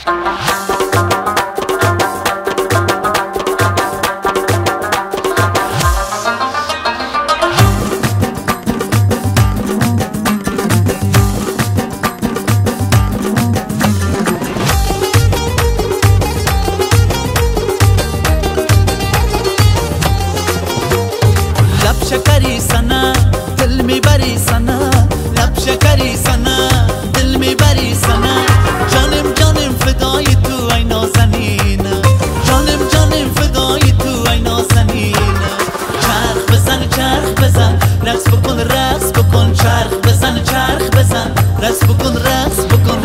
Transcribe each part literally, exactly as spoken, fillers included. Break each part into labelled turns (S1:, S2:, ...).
S1: شکری سنا دل میبری سنا، لب شکری سنا دل میبری سنا، جانم جانم فدای تو ای نازنین، جانم جانم فدای تو ای نازنین. چرخ بزن چرخ بزن رقص بکن رقص بکن، چرخ بزن چرخ بزن رقص بکن رقص بکن.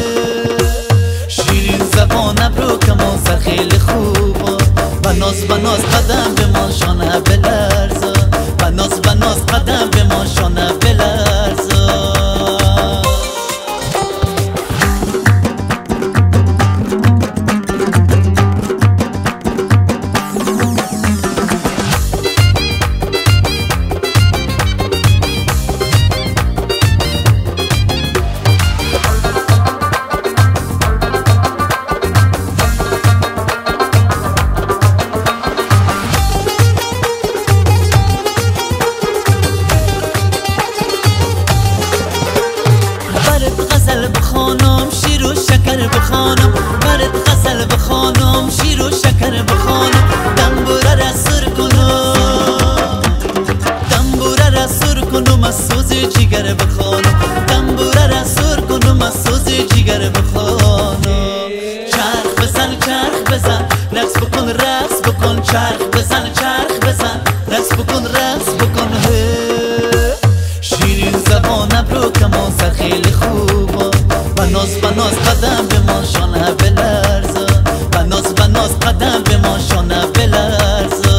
S1: شیرین زبان ابرو کمان سر خیلی خوبه، بناز بناز قدم به ما شانه بلرزه، بناز بناز قدم به ما شانه بلرزه. غزل بخوانم شیر و شکر بخوانم، برات غزل بخوانم شیر و شکر بخوانم. دنبوره را سر کنم، دنبوره را سر کنم از سوز جگر بخوانم، دنبوره را سر کنم از سوز جگر بخوانم. چرخ بزن چرخ بزن رقص بکن رقص بکن، چرخ بزن چرخ بزن رقص بکن رقص بکن. شیرین زبان ابرو کمان سر خیلی خوبه، بناز بناز قدم به ما شانه بلرزه، بناز بناز قدم به ما شانه بلرزه.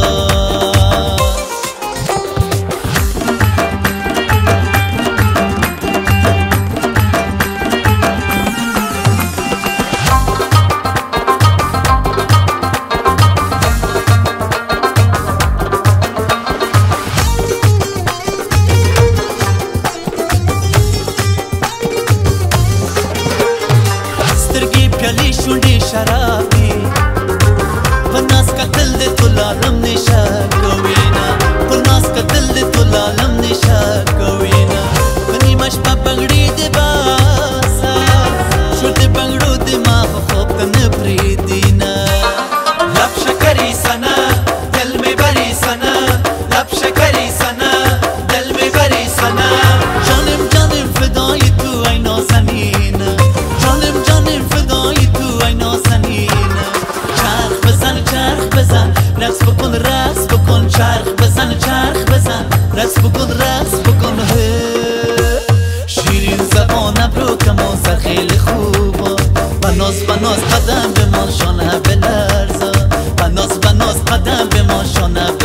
S1: پیالی شونډې شرابي په ناز کتل دې ټول عالم نشه کوي نه، په ناز کتل دې ټول عالم نشه کوي نه. په نیمه شپه بنګړي دې باسه شور دې بنګړو دې ما خو خوب ته نه پرېږدي نه. لب شکري سنا دل مې بري سنا، لب شکري سنا دل مې بري سنا. جانم جانم فدای تو ای نازنین، جانم جانم فدای تو ای نازنین. چرخ بزن چرخ بزن رقص بکن رقص بکن، چرخ بزن چرخ بزن رقص بکن رقص بکن. شیرین زبان ابرو کمان سر خیلی خوبه، بناز بناز قدم به ما شانه بلرزه، بناز بناز قدم به ما شانه بلرزه.